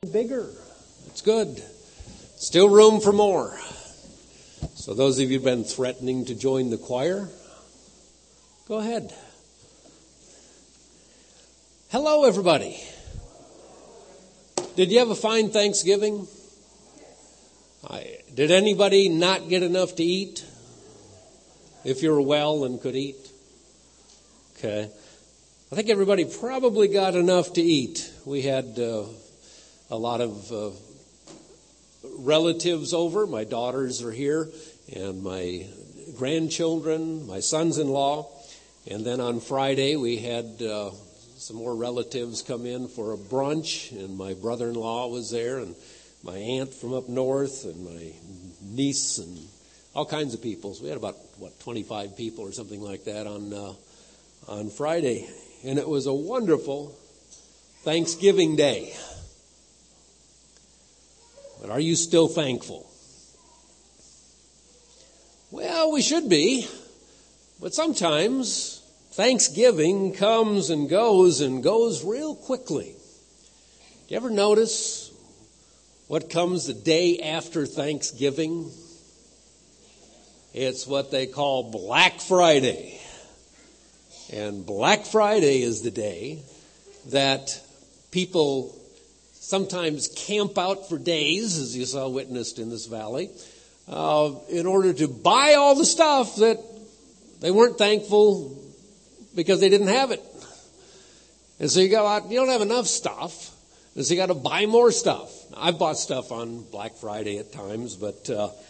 bigger. It's good. Still room for more. So those of you who've been threatening to join the choir, go ahead. Hello, everybody. Did you have a fine Thanksgiving? Did anybody not get enough to eat? If you were well and could eat? Okay. I think everybody probably got enough to eat. We had a lot of relatives over. My daughters are here, and my grandchildren, my sons-in-law. And then on Friday, we had some more relatives come in for a brunch, and my brother-in-law was there, and my aunt from up north, and my niece, and all kinds of people. So we had about, 25 people or something like that on Friday. And it was a wonderful Thanksgiving Day. But are you still thankful? Well, we should be. But sometimes Thanksgiving comes and goes real quickly. Do you ever notice what comes the day after Thanksgiving? It's what they call Black Friday. And Black Friday is the day that people sometimes camp out for days, as you saw witnessed in this valley, in order to buy all the stuff that they weren't thankful because they didn't have it. And so you don't have enough stuff, and so you got to buy more stuff. Now, I've bought stuff on Black Friday at times, but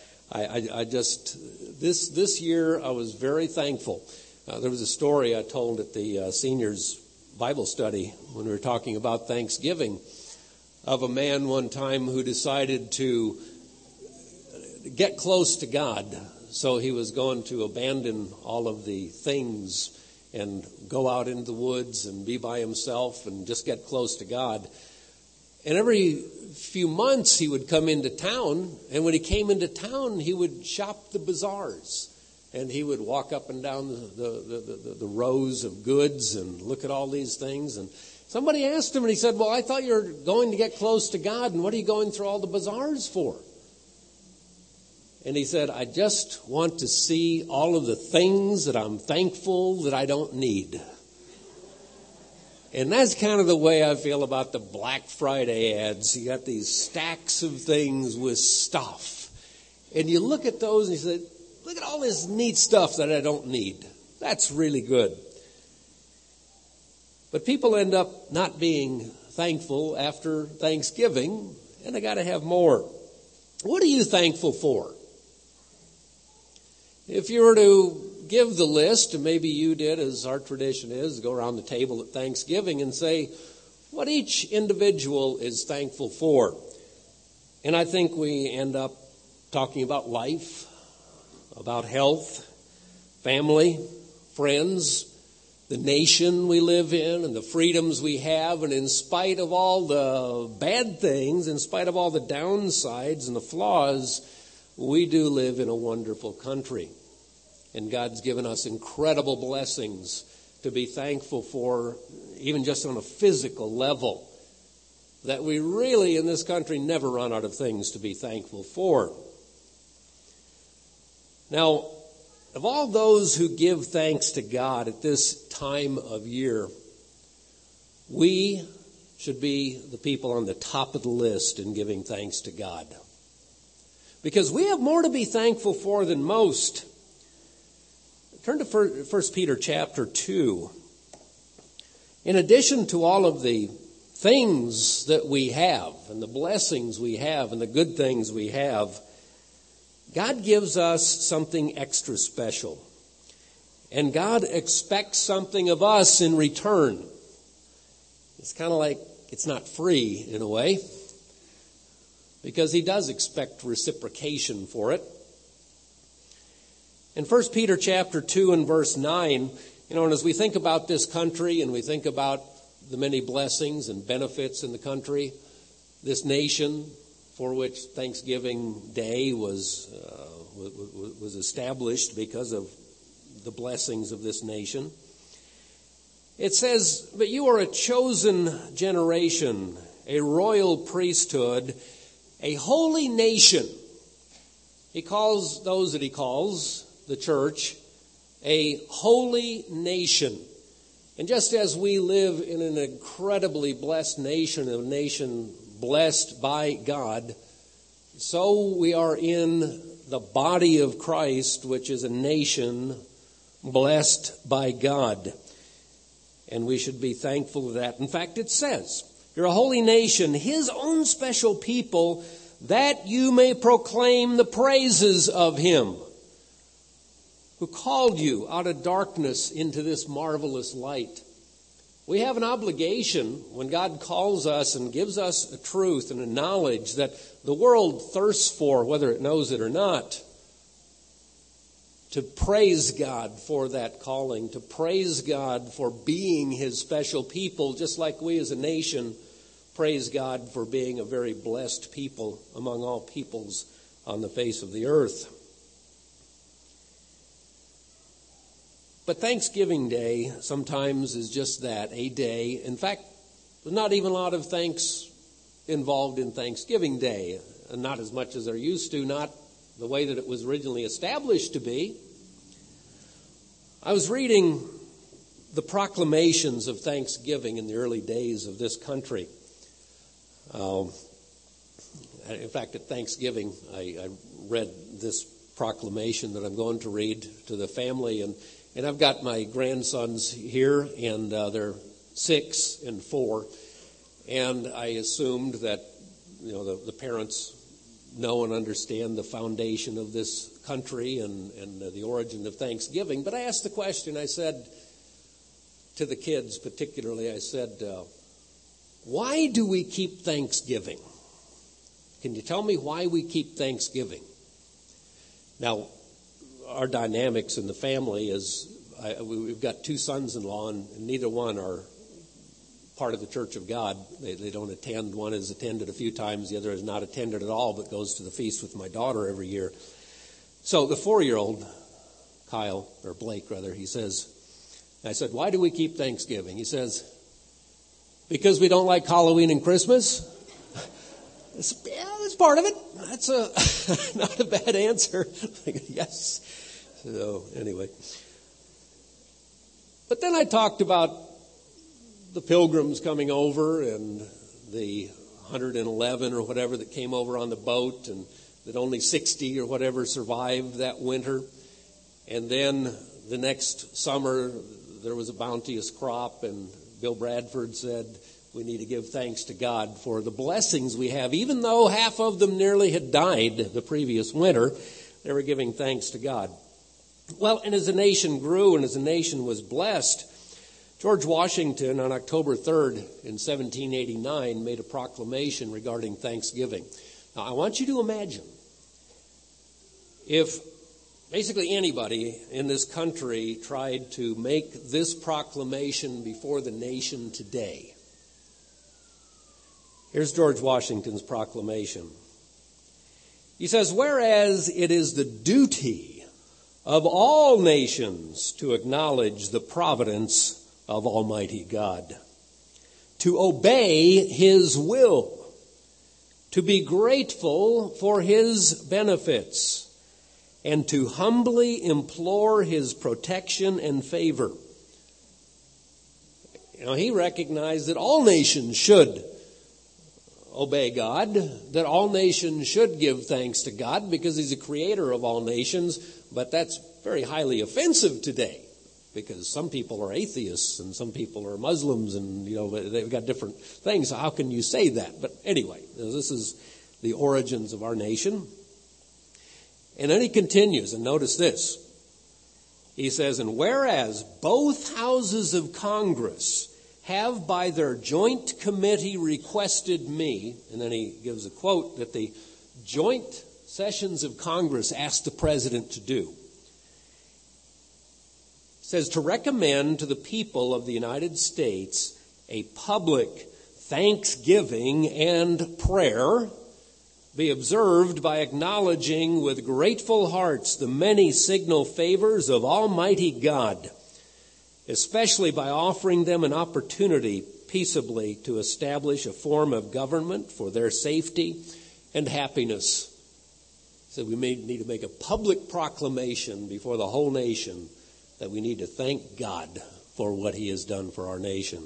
this year I was very thankful. There was a story I told at the seniors Bible study when we were talking about Thanksgiving of a man one time who decided to get close to God. So he was going to abandon all of the things and go out into the woods and be by himself and just get close to God. And every few months he would come into town, and when he came into town, he would shop the bazaars. And he would walk up and down the rows of goods and look at all these things. And somebody asked him, and he said, well, I thought you were going to get close to God, and what are you going through all the bazaars for? And he said, I just want to see all of the things that I'm thankful that I don't need. And that's kind of the way I feel about the Black Friday ads. You got these stacks of things with stuff. And you look at those and you say, look at all this neat stuff that I don't need. That's really good. But people end up not being thankful after Thanksgiving, and they got to have more. What are you thankful for? If you were to give the list, and maybe you did, as our tradition is, go around the table at Thanksgiving and say what each individual is thankful for. And I think we end up talking about life, about health, family, friends, the nation we live in, and the freedoms we have. And in spite of all the bad things, in spite of all the downsides and the flaws, we do live in a wonderful country. And God's given us incredible blessings to be thankful for, even just on a physical level, that we really in this country never run out of things to be thankful for. Now, of all those who give thanks to God at this time of year, we should be the people on the top of the list in giving thanks to God. Because we have more to be thankful for than most. Turn to 1 Peter chapter 2. In addition to all of the things that we have, and the blessings we have, and the good things we have, God gives us something extra special. And God expects something of us in return. It's kind of like it's not free in a way, because He does expect reciprocation for it. In 1 Peter chapter 2 and verse 9, and as we think about this country and we think about the many blessings and benefits in the country, this nation for which Thanksgiving Day was established because of the blessings of this nation. It says, "But you are a chosen generation, a royal priesthood, a holy nation. He calls those that he calls, the church, a holy nation. And just as we live in an incredibly blessed nation, a nation blessed by God, so we are in the body of Christ, which is a nation blessed by God. And we should be thankful for that. In fact, it says, you're a holy nation, his own special people, that you may proclaim the praises of him who called you out of darkness into this marvelous light. We have an obligation when God calls us and gives us a truth and a knowledge that the world thirsts for, whether it knows it or not, to praise God for that calling, to praise God for being his special people, just like we as a nation praise God for being a very blessed people among all peoples on the face of the earth. But Thanksgiving Day sometimes is just that, a day. In fact, there's not even a lot of thanks involved in Thanksgiving Day. Not as much as there used to, not the way that it was originally established to be. I was reading the proclamations of Thanksgiving in the early days of this country. In fact, at Thanksgiving, I read this proclamation that I'm going to read to the family, and I've got my grandsons here, and they're 6 and 4, and I assumed that the parents know and understand the foundation of this country and the origin of Thanksgiving. But I asked the question, I said to the kids particularly, I said, why do we keep Thanksgiving? Can you tell me why we keep Thanksgiving? Now, our dynamics in the family is we've got 2 sons-in-law, and neither one are part of the Church of God. They don't attend. One has attended a few times. The other has not attended at all, but goes to the feast with my daughter every year. So the 4-year-old, Kyle, or Blake rather, he says, I said, why do we keep Thanksgiving? He says, because we don't like Halloween and Christmas. Yeah, that's part of it. That's not a bad answer. Yes. So anyway. But then I talked about the pilgrims coming over and the 111 or whatever that came over on the boat, and that only 60 or whatever survived that winter. And then the next summer there was a bounteous crop, and Bill Bradford said, we need to give thanks to God for the blessings we have. Even though half of them nearly had died the previous winter, they were giving thanks to God. Well, and as the nation grew and as the nation was blessed, George Washington on October 3rd in 1789 made a proclamation regarding Thanksgiving. Now, I want you to imagine if basically anybody in this country tried to make this proclamation before the nation today. Here's George Washington's proclamation. He says, whereas it is the duty of all nations to acknowledge the providence of Almighty God, to obey his will, to be grateful for his benefits, and to humbly implore his protection and favor. He recognized that all nations should obey God, that all nations should give thanks to God because he's the creator of all nations, but that's very highly offensive today because some people are atheists and some people are Muslims and, they've got different things. So how can you say that? But anyway, this is the origins of our nation. And then he continues, and notice this. He says, and whereas both houses of Congress have by their joint committee requested me, and then he gives a quote that the joint sessions of Congress asked the president to do. It says to recommend to the people of the United States a public thanksgiving and prayer be observed by acknowledging with grateful hearts the many signal favors of Almighty God, especially by offering them an opportunity peaceably to establish a form of government for their safety and happiness. So we may need to make a public proclamation before the whole nation that we need to thank God for what he has done for our nation.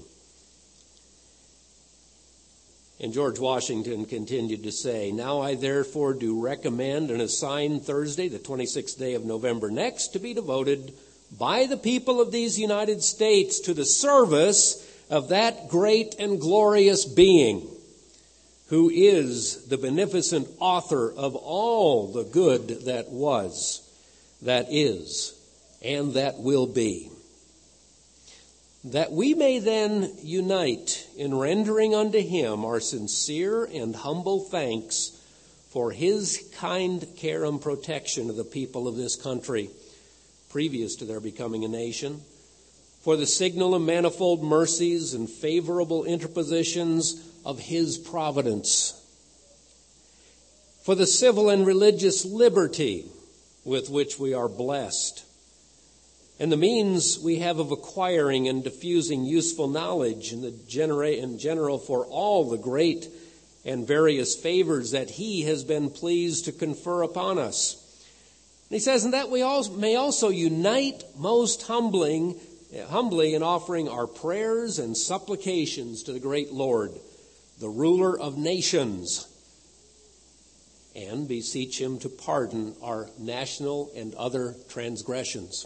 And George Washington continued to say, "Now I therefore do recommend and assign Thursday, the 26th day of November next, to be devoted by the people of these United States to the service of that great and glorious being who is the beneficent author of all the good that was, that is, and that will be. That we may then unite in rendering unto him our sincere and humble thanks for his kind care and protection of the people of this country, previous to their becoming a nation, for the signal and manifold mercies and favorable interpositions of his providence, for the civil and religious liberty with which we are blessed, and the means we have of acquiring and diffusing useful knowledge in general for all the great and various favors that he has been pleased to confer upon us." And he says, "And that we may also unite most humbly in offering our prayers and supplications to the great Lord, the ruler of nations, and beseech him to pardon our national and other transgressions."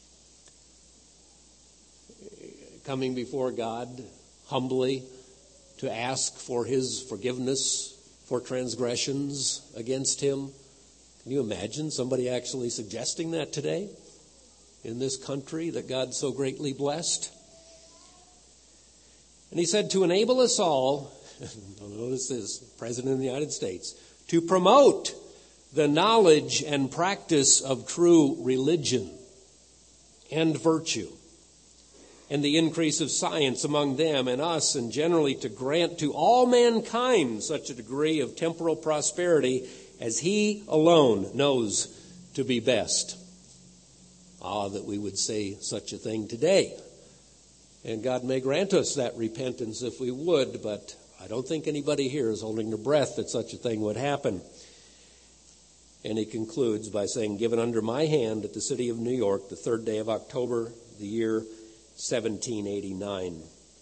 Coming before God humbly to ask for his forgiveness for transgressions against him. Can you imagine somebody actually suggesting that today in this country that God so greatly blessed? And he said, to enable us all, notice this, President of the United States, to promote the knowledge and practice of true religion and virtue, and the increase of science among them and us, and generally to grant to all mankind such a degree of temporal prosperity as he alone knows to be best. Ah, that we would say such a thing today. And God may grant us that repentance if we would, but I don't think anybody here is holding their breath that such a thing would happen. And he concludes by saying, "Given under my hand at the city of New York, the 3rd day of October, the year 1789.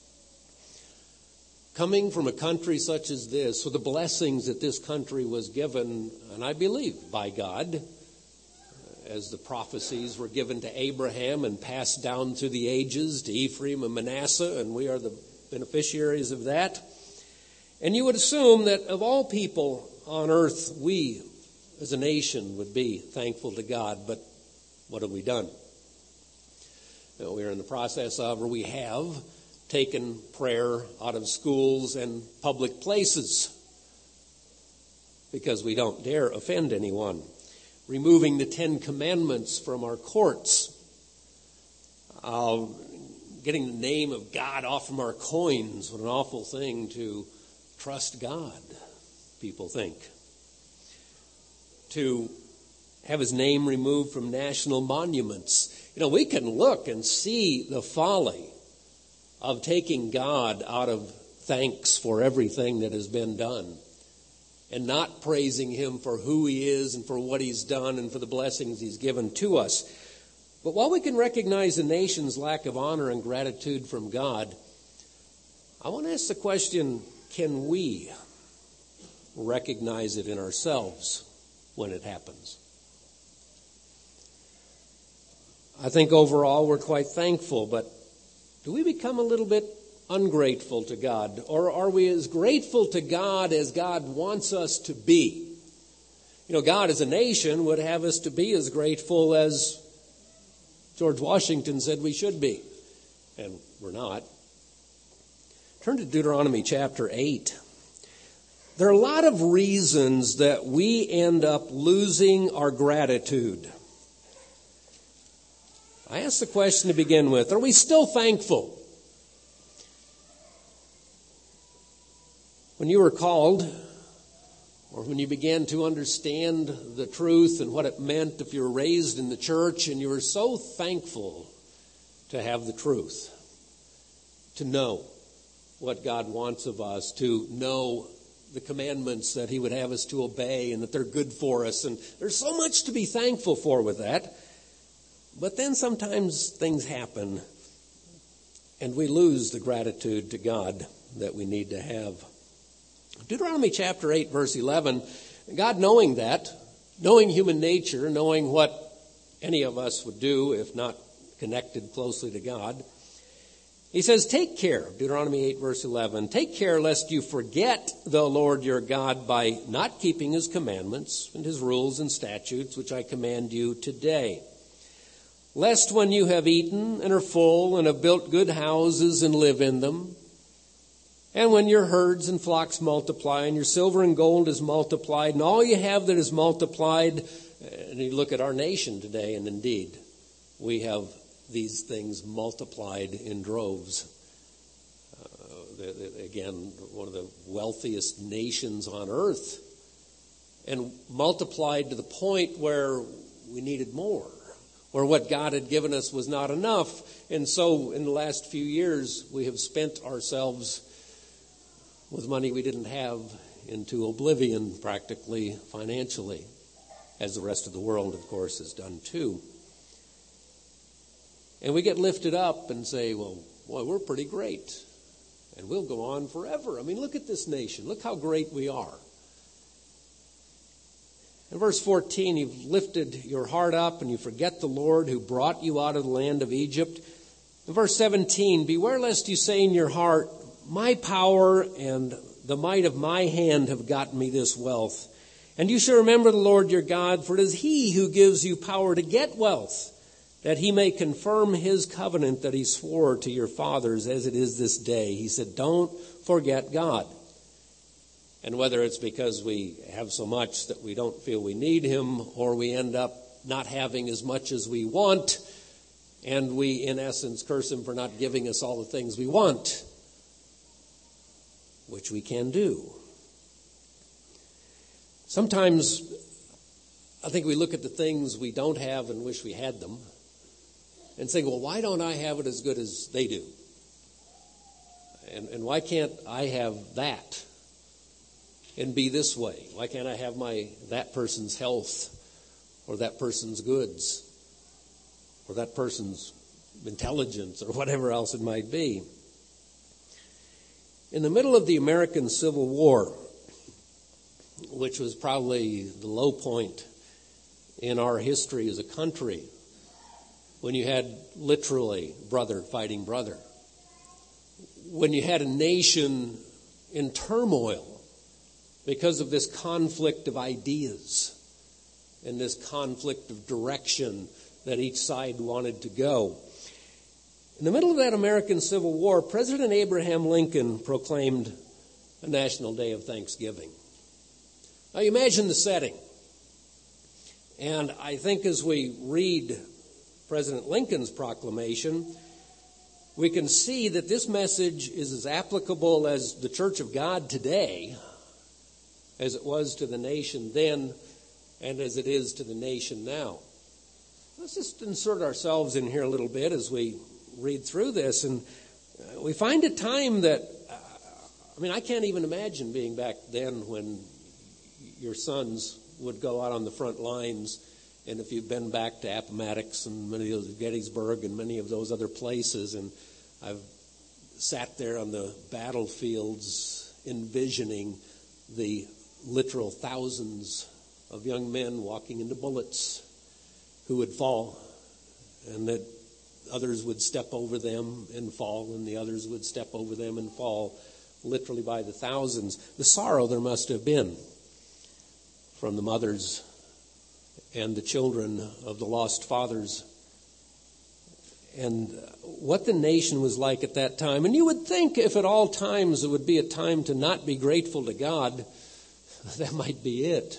Coming from a country such as this, with the blessings that this country was given, and I believe by God, as the prophecies were given to Abraham and passed down through the ages to Ephraim and Manasseh, and we are the beneficiaries of that. And you would assume that of all people on earth, we as a nation would be thankful to God, but what have we done? We're in the process of, or we have, taken prayer out of schools and public places because we don't dare offend anyone. Removing the 10 Commandments from our courts. Getting the name of God off from our coins. What an awful thing to trust God, people think. To have his name removed from national monuments. We can look and see the folly of taking God out of thanks for everything that has been done and not praising him for who he is and for what he's done and for the blessings he's given to us. But while we can recognize the nation's lack of honor and gratitude from God, I want to ask the question, can we recognize it in ourselves when it happens? I think overall we're quite thankful, but do we become a little bit ungrateful to God? Or are we as grateful to God as God wants us to be? God as a nation would have us to be as grateful as George Washington said we should be. And we're not. Turn to Deuteronomy chapter 8. There are a lot of reasons that we end up losing our gratitude. I ask the question to begin with, are we still thankful? When you were called, or when you began to understand the truth and what it meant if you were raised in the church and you were so thankful to have the truth, to know what God wants of us, to know the commandments that he would have us to obey and that they're good for us. And there's so much to be thankful for with that. But then sometimes things happen and we lose the gratitude to God that we need to have. Deuteronomy chapter 8, verse 11, God knowing that, knowing human nature, knowing what any of us would do if not connected closely to God, he says, take care, Deuteronomy 8, verse 11, take care lest you forget the Lord your God by not keeping his commandments and his rules and statutes, which I command you today. Lest when you have eaten and are full and have built good houses and live in them, and when your herds and flocks multiply and your silver and gold is multiplied and all you have that is multiplied, and you look at our nation today, and indeed, we have these things multiplied in droves. Again, one of the wealthiest nations on earth, and multiplied to the point where we needed more, where what God had given us was not enough. And so in the last few years, we have spent ourselves with money we didn't have into oblivion, practically financially, as the rest of the world, of course, has done too. And we get lifted up and say, well, boy, we're pretty great. And we'll go on forever. I mean, look at this nation. Look how great we are. In verse 14, you've lifted your heart up and you forget the Lord who brought you out of the land of Egypt. In verse 17, beware lest you say in your heart, my power and the might of my hand have gotten me this wealth. And you shall remember the Lord your God, for it is he who gives you power to get wealth, that he may confirm his covenant that he swore to your fathers as it is this day. He said, don't forget God. And whether it's because we have so much that we don't feel we need him, or we end up not having as much as we want, and we, in essence, curse him for not giving us all the things we want, which we can do. Sometimes I think we look at the things we don't have and wish we had them and say, well, why don't I have it as good as they do? And why can't I have that and be this way? Why can't I have that person's health, or that person's goods, or that person's intelligence, or whatever else it might be? In the middle of the American Civil War, which was probably the low point in our history as a country, when you had literally brother fighting brother, when you had a nation in turmoil because of this conflict of ideas and this conflict of direction that each side wanted to go. In the middle of that American Civil War, President Abraham Lincoln proclaimed a national day of thanksgiving. Now you imagine the setting. And I think as we read President Lincoln's proclamation, we can see that this message is as applicable as the Church of God today as it was to the nation then and as it is to the nation now. Let's just insert ourselves in here a little bit as we read through this. And we find a time that, I can't even imagine being back then when your sons would go out on the front lines. And if you've been back to Appomattox and many of those, Gettysburg and many of those other places, and I've sat there on the battlefields envisioning the literal thousands of young men walking into bullets who would fall, and that others would step over them and fall, and the others would step over them and fall, literally by the thousands. The sorrow there must have been from the mothers and the children of the lost fathers, and what the nation was like at that time. And you would think if at all times it would be a time to not be grateful to God, that might be it.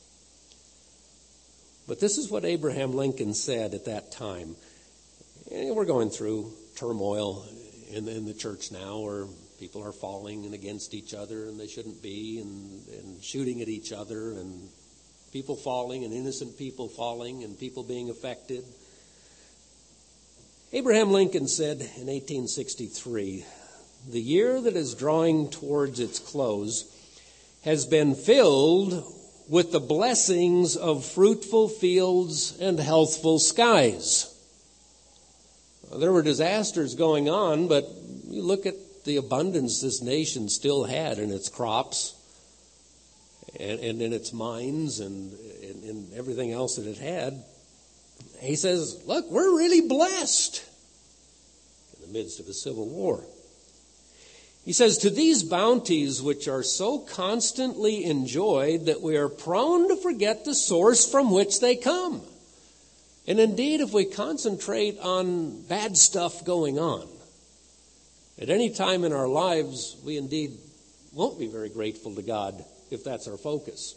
But this is what Abraham Lincoln said at that time. And we're going through turmoil in the church now, where people are falling and against each other, and they shouldn't be, and shooting at each other, and people falling and innocent people falling and people being affected. Abraham Lincoln said in 1863, the year that is drawing towards its close, has been filled with the blessings of fruitful fields and healthful skies. There were disasters going on, but you look at the abundance this nation still had in its crops and in its mines and in everything else that it had. He says, look, we're really blessed in the midst of a civil war. He says, to these bounties which are so constantly enjoyed that we are prone to forget the source from which they come. And indeed, if we concentrate on bad stuff going on, at any time in our lives, we indeed won't be very grateful to God if that's our focus.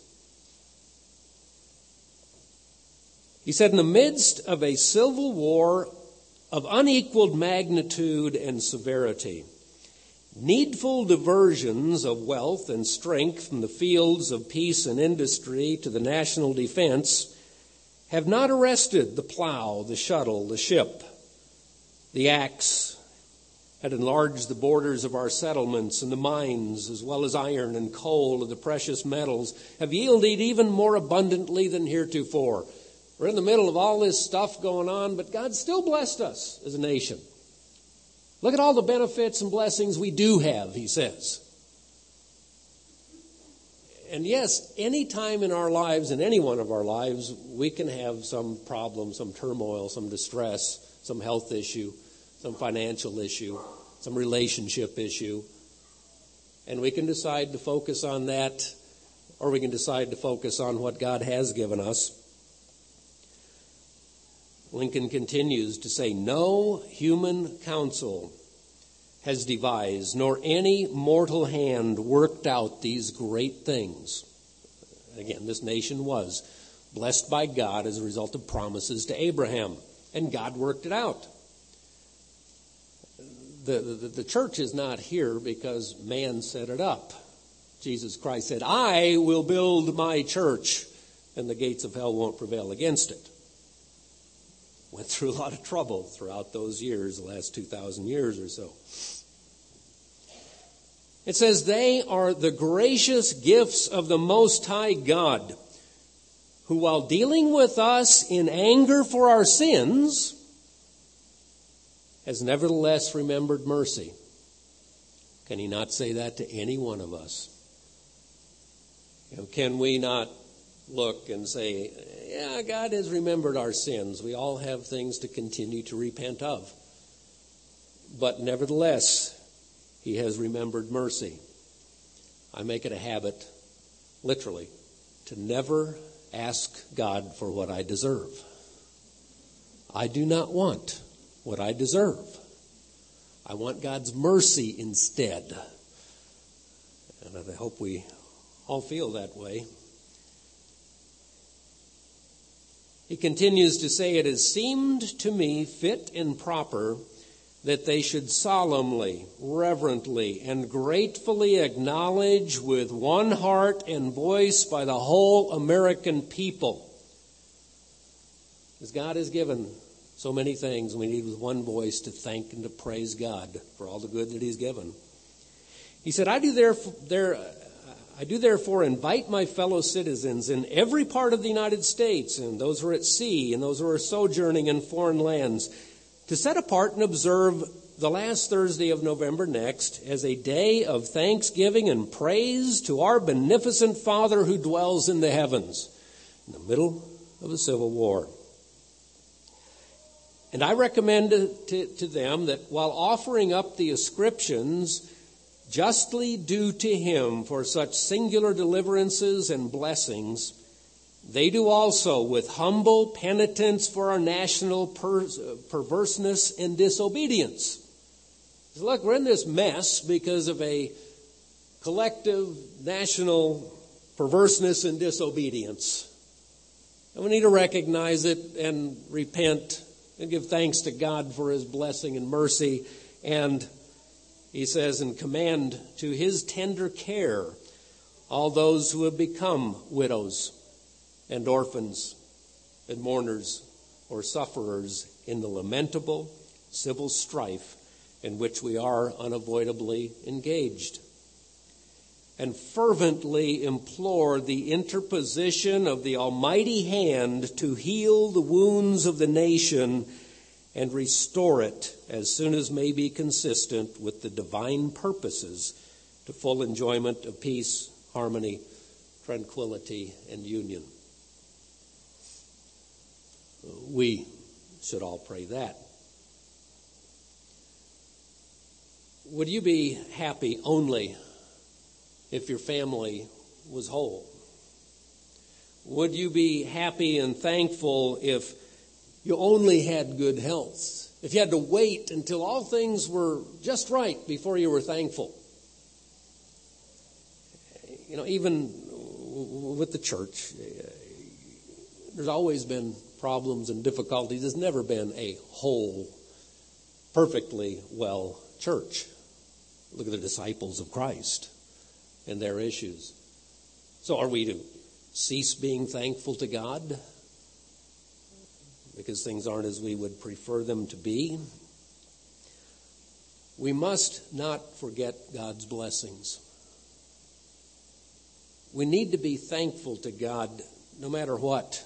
He said, in the midst of a civil war of unequaled magnitude and severity, needful diversions of wealth and strength from the fields of peace and industry to the national defense have not arrested the plow, the shuttle, the ship. The axe had enlarged the borders of our settlements, and the mines, as well as iron and coal and the precious metals, have yielded even more abundantly than heretofore. We're in the middle of all this stuff going on, but God still blessed us as a nation. Look at all the benefits and blessings we do have, he says. And yes, any time in our lives, in any one of our lives, we can have some problem, some turmoil, some distress, some health issue, some financial issue, some relationship issue. And we can decide to focus on that, or we can decide to focus on what God has given us. Lincoln continues to say, no human counsel has devised, nor any mortal hand worked out these great things. Again, this nation was blessed by God as a result of promises to Abraham, and God worked it out. The church is not here because man set it up. Jesus Christ said, I will build my church, and the gates of hell won't prevail against it. Went through a lot of trouble throughout those years, the last 2,000 years or so. It says, they are the gracious gifts of the Most High God, who while dealing with us in anger for our sins, has nevertheless remembered mercy. Can he not say that to any one of us? Can we not look and say, yeah, God has remembered our sins. We all have things to continue to repent of. But nevertheless, he has remembered mercy. I make it a habit, literally, to never ask God for what I deserve. I do not want what I deserve. I want God's mercy instead. And I hope we all feel that way. He continues to say, it has seemed to me fit and proper that they should solemnly, reverently, and gratefully acknowledge with one heart and voice by the whole American people. As God has given so many things, we need with one voice to thank and to praise God for all the good that he's given. He said, I do therefore invite my fellow citizens in every part of the United States, and those who are at sea, and those who are sojourning in foreign lands, to set apart and observe the last Thursday of November next as a day of thanksgiving and praise to our beneficent Father who dwells in the heavens, in the middle of a civil war. And I recommend to them that while offering up the ascriptions justly due to him for such singular deliverances and blessings, they do also with humble penitence for our national perverseness and disobedience. So look, we're in this mess because of a collective national perverseness and disobedience. And we need to recognize it and repent and give thanks to God for his blessing and mercy. And he says, and commend to his tender care all those who have become widows and orphans and mourners or sufferers in the lamentable civil strife in which we are unavoidably engaged, and fervently implore the interposition of the Almighty hand to heal the wounds of the nation and restore it as soon as may be consistent with the divine purposes to full enjoyment of peace, harmony, tranquility, and union. We should all pray that. Would you be happy only if your family was whole? Would you be happy and thankful if you only had good health? If you had to wait until all things were just right before you were thankful? You know, even with the church, there's always been problems and difficulties. There's never been a whole, perfectly well church. Look at the disciples of Christ and their issues. So are we to cease being thankful to God because things aren't as we would prefer them to be? We must not forget God's blessings. We need to be thankful to God no matter what.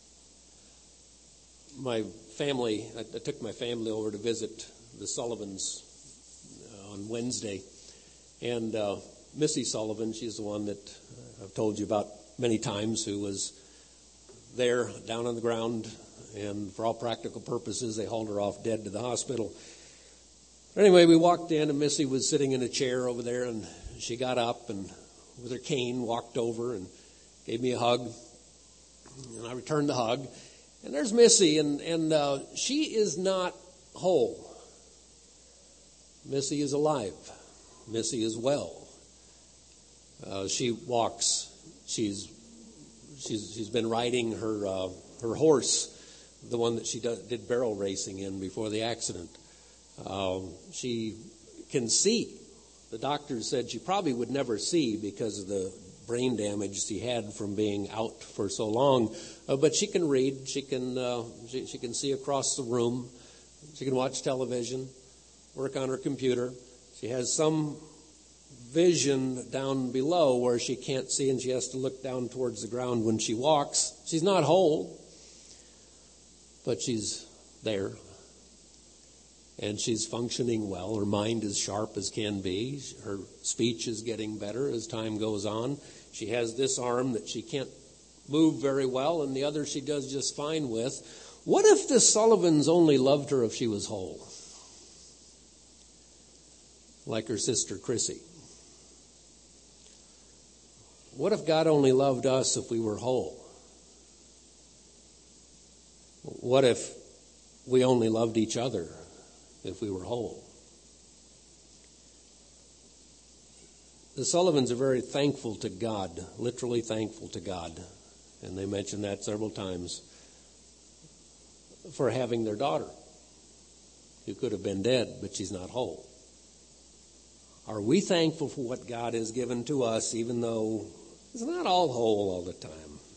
My family, I took my family over to visit the Sullivans on Wednesday. And Missy Sullivan, she's the one that I've told you about many times, who was there down on the ground. And for all practical purposes, they hauled her off dead to the hospital. Anyway, we walked in, and Missy was sitting in a chair over there, and she got up and with her cane walked over and gave me a hug. And I returned the hug. And there's Missy, and she is not whole. Missy is alive. Missy is well. She walks. She's been riding her horse, the one that she did barrel racing in before the accident. She can see. The doctors said she probably would never see because of the brain damage she had from being out for so long. But she can read. She can see across the room. She can watch television, work on her computer. She has some vision down below where she can't see, and she has to look down towards the ground when she walks. She's not whole, but she's there. And she's functioning well. Her mind is sharp as can be. Her speech is getting better as time goes on. She has this arm that she can't move very well, and the other she does just fine with. What if the Sullivans only loved her if she was whole? Like her sister Chrissy. What if God only loved us if we were whole? What if we only loved each other if we were whole? The Sullivans are very thankful to God, literally thankful to God, and they mention that several times, for having their daughter, who could have been dead, but she's not whole. Are we thankful for what God has given to us, even though it's not all whole all the time?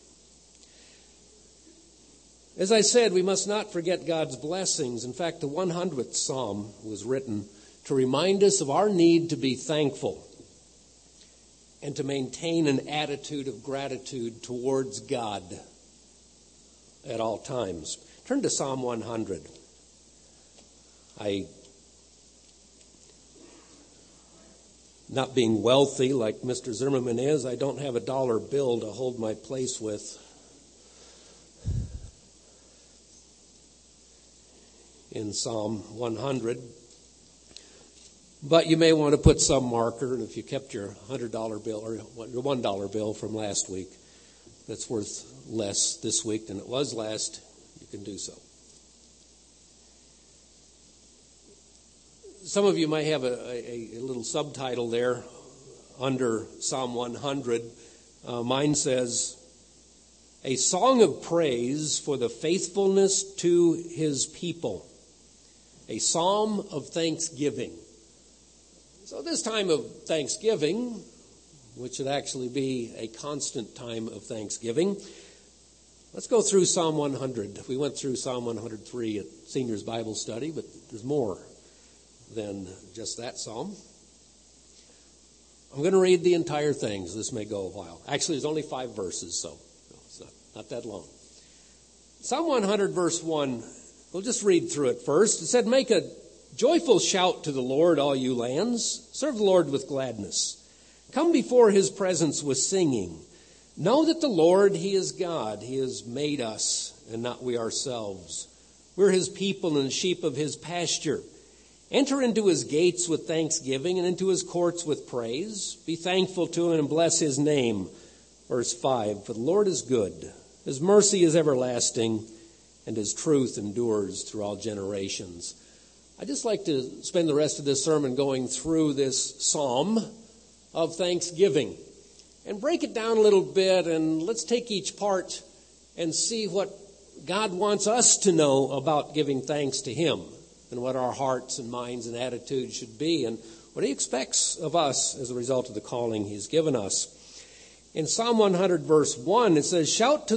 As I said, we must not forget God's blessings. In fact, the 100th Psalm was written to remind us of our need to be thankful and to maintain an attitude of gratitude towards God at all times. Turn to Psalm 100. Not being wealthy like Mr. Zimmerman is, I don't have a dollar bill to hold my place with in Psalm 100. But you may want to put some marker, and if you kept your $100 bill or your $1 bill from last week, that's worth less this week than it was last, you can do so. Some of you might have a little subtitle there under Psalm 100. Mine says, "A song of praise for the faithfulness to his people." A psalm of thanksgiving. So this time of Thanksgiving, which should actually be a constant time of Thanksgiving, let's go through Psalm 100. We went through Psalm 103 at Seniors Bible Study, but there's more. than just that psalm. I'm going to read the entire thing, so this may go a while. Actually, there's only 5 verses, so it's not that long. Psalm 100, verse 1, we'll just read through it first. It said, "Make a joyful shout to the Lord, all you lands. Serve the Lord with gladness. Come before his presence with singing. Know that the Lord, he is God. He has made us, and not we ourselves. We're his people and the sheep of his pasture. Enter into his gates with thanksgiving and into his courts with praise. Be thankful to him and bless his name." Verse 5, "For the Lord is good. His mercy is everlasting, and his truth endures through all generations." I'd just like to spend the rest of this sermon going through this psalm of thanksgiving and break it down a little bit, and let's take each part and see what God wants us to know about giving thanks to him and what our hearts and minds and attitudes should be and what he expects of us as a result of the calling he's given us. In Psalm 100, verse 1, it says, shout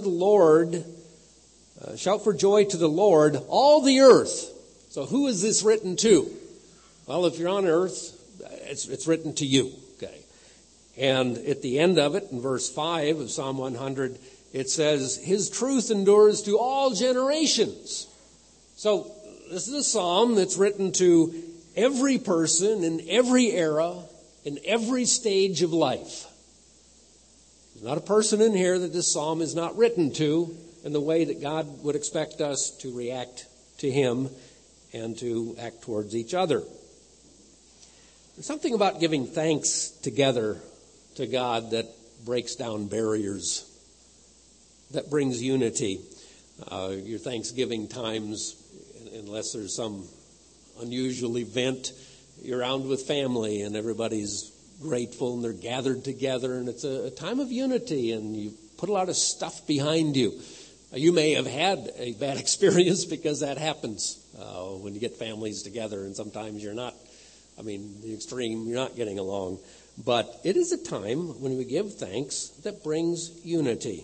for joy to the Lord, all the earth. So who is this written to? Well, if you're on earth, it's written to you. Okay. And at the end of it, in verse 5 of Psalm 100, it says, his truth endures to all generations. So this is a psalm that's written to every person in every era, in every stage of life. There's not a person in here that this psalm is not written to in the way that God would expect us to react to him and to act towards each other. There's something about giving thanks together to God that breaks down barriers, that brings unity. Your Thanksgiving times, unless there's some unusual event, you're around with family and everybody's grateful and they're gathered together and it's a time of unity and you put a lot of stuff behind you. You may have had a bad experience because that happens when you get families together and sometimes you're not, the extreme, you're not getting along. But it is a time when we give thanks that brings unity.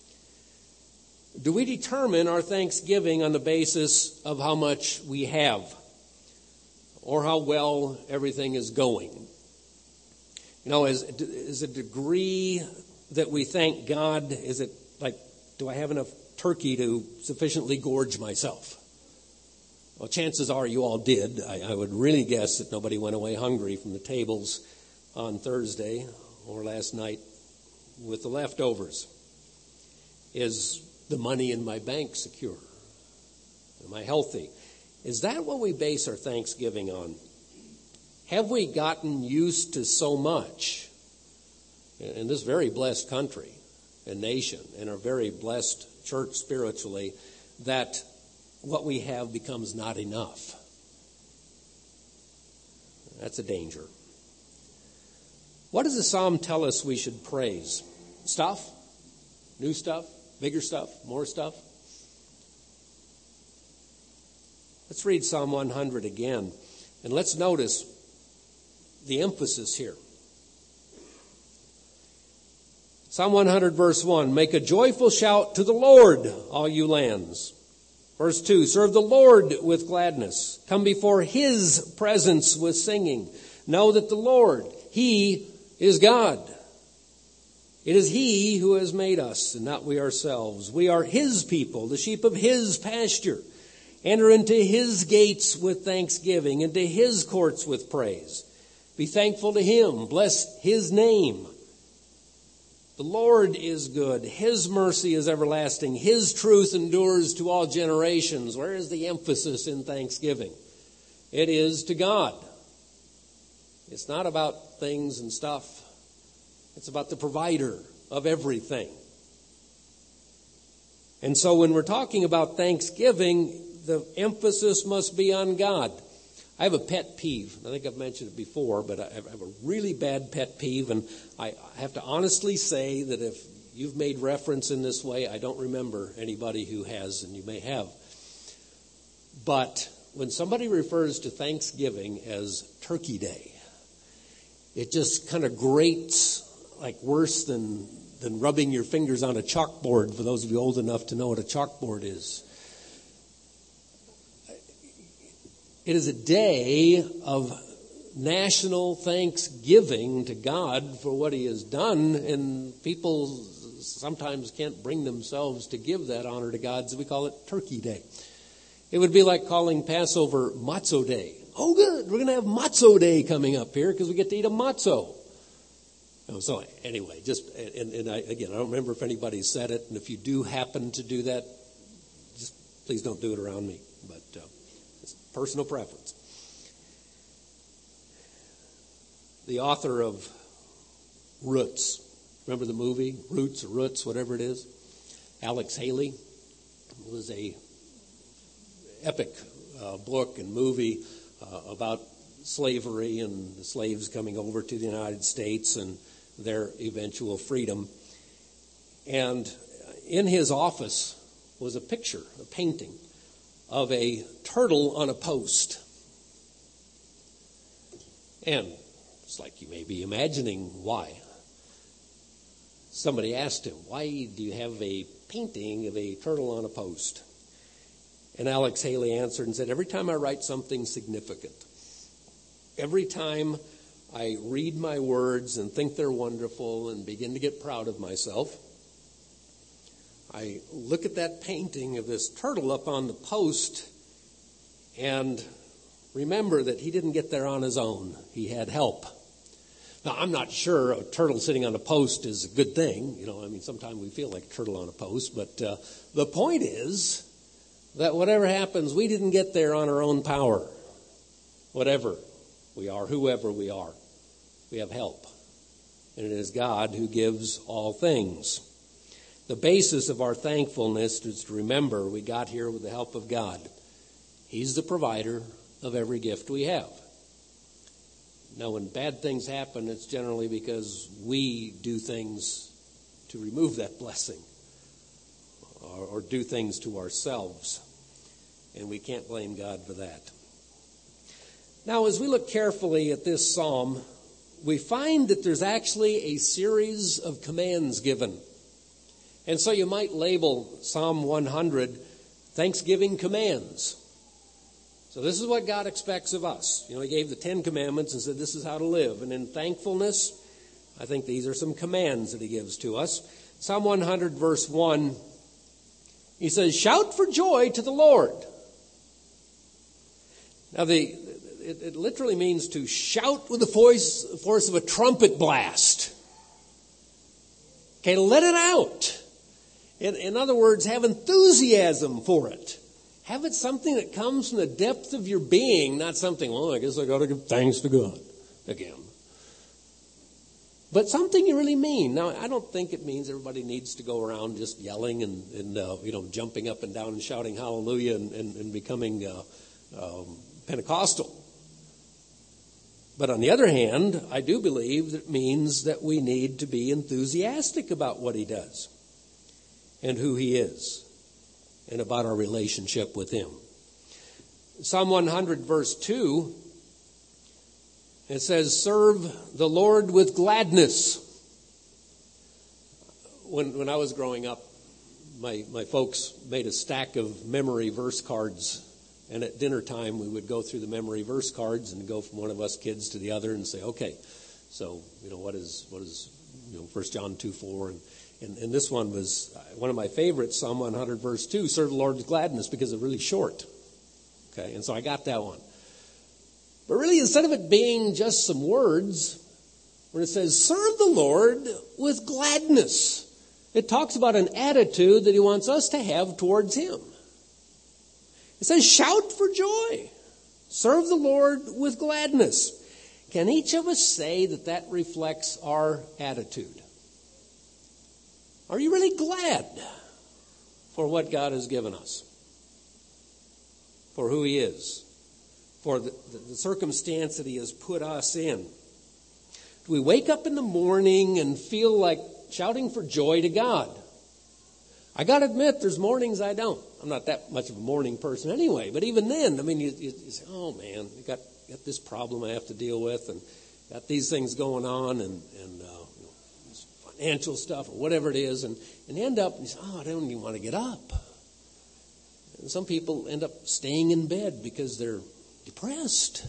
Do we determine our thanksgiving on the basis of how much we have or how well everything is going? Is a degree that we thank God, is it like, do I have enough turkey to sufficiently gorge myself? Well, chances are you all did. I would really guess that nobody went away hungry from the tables on Thursday or last night with the leftovers. Is the money in my bank secure? Am I healthy? Is that what we base our thanksgiving on? Have we gotten used to so much in this very blessed country and nation and our very blessed church spiritually that what we have becomes not enough? That's a danger. What does the psalm tell us we should praise? Stuff? New stuff? Bigger stuff? More stuff? Let's read Psalm 100 again, and let's notice the emphasis here. Psalm 100, verse 1, make a joyful shout to the Lord, all you lands. Verse 2, serve the Lord with gladness. Come before his presence with singing. Know that the Lord, he is God. It is he who has made us, and not we ourselves. We are his people, the sheep of his pasture. Enter into his gates with thanksgiving, into his courts with praise. Be thankful to him. Bless his name. The Lord is good. His mercy is everlasting. His truth endures to all generations. Where is the emphasis in thanksgiving? It is to God. It's not about things and stuff. It's about the provider of everything. And so when we're talking about thanksgiving, the emphasis must be on God. I have a pet peeve. I think I've mentioned it before, but I have a really bad pet peeve, and I have to honestly say that if you've made reference in this way, I don't remember anybody who has, and you may have. But when somebody refers to Thanksgiving as Turkey Day, it just kind of grates like worse than rubbing your fingers on a chalkboard, for those of you old enough to know what a chalkboard is. It is a day of national thanksgiving to God for what He has done, and people sometimes can't bring themselves to give that honor to God, so we call it Turkey Day. It would be like calling Passover Matzo Day. Oh, good, we're going to have Matzo Day coming up here because we get to eat a matzo. So anyway, I don't remember if anybody said it, and if you do happen to do that, just please don't do it around me. But it's personal preference. The author of Roots, remember the movie Roots or Roots, whatever it is? Alex Haley was a epic book and movie about slavery and the slaves coming over to the United States and their eventual freedom. And in his office was a picture, a painting of a turtle on a post. And it's like you may be imagining why. Somebody asked him, why do you have a painting of a turtle on a post? And Alex Haley answered and said, every time I write something significant, every time I read my words and think they're wonderful and begin to get proud of myself, I look at that painting of this turtle up on the post and remember that he didn't get there on his own. He had help. Now, I'm not sure a turtle sitting on a post is a good thing. Sometimes we feel like a turtle on a post. But the point is that whatever happens, we didn't get there on our own power. Whatever we are, whoever we are, we have help. And it is God who gives all things. The basis of our thankfulness is to remember we got here with the help of God. He's the provider of every gift we have. Now, when bad things happen, it's generally because we do things to remove that blessing or do things to ourselves. And we can't blame God for that. Now, as we look carefully at this psalm, we find that there's actually a series of commands given. And so you might label Psalm 100 Thanksgiving Commands. So this is what God expects of us. He gave the 10 commandments and said this is how to live. And in thankfulness, I think these are some commands that He gives to us. Psalm 100 verse 1, He says, shout for joy to the Lord. Now it literally means to shout with the force of a trumpet blast. Okay, let it out. In other words, have enthusiasm for it. Have it something that comes from the depth of your being, not something, I guess I got to give thanks to God again. But something you really mean. Now, I don't think it means everybody needs to go around just yelling and jumping up and down and shouting hallelujah and becoming Pentecostal. But on the other hand, I do believe that it means that we need to be enthusiastic about what He does and who He is and about our relationship with Him. Psalm 100 verse 2, it says, serve the Lord with gladness. When I was growing up, my folks made a stack of memory verse cards. And at dinner time, we would go through the memory verse cards and go from one of us kids to the other and say, okay, so, what is 1 John 2:4. And this one was one of my favorites, Psalm 100 verse 2, serve the Lord with gladness, because it's really short. Okay, and so I got that one. But really, instead of it being just some words, when it says serve the Lord with gladness, it talks about an attitude that He wants us to have towards Him. It says, shout for joy. Serve the Lord with gladness. Can each of us say that reflects our attitude? Are you really glad for what God has given us? For who He is? For the circumstance that He has put us in? Do we wake up in the morning and feel like shouting for joy to God? I got to admit, there's mornings I don't. I'm not that much of a morning person anyway. But even then, you say, oh man, you got this problem I have to deal with, and got these things going on, and financial stuff or whatever it is, and you end up and you say, I don't even want to get up. And some people end up staying in bed because they're depressed.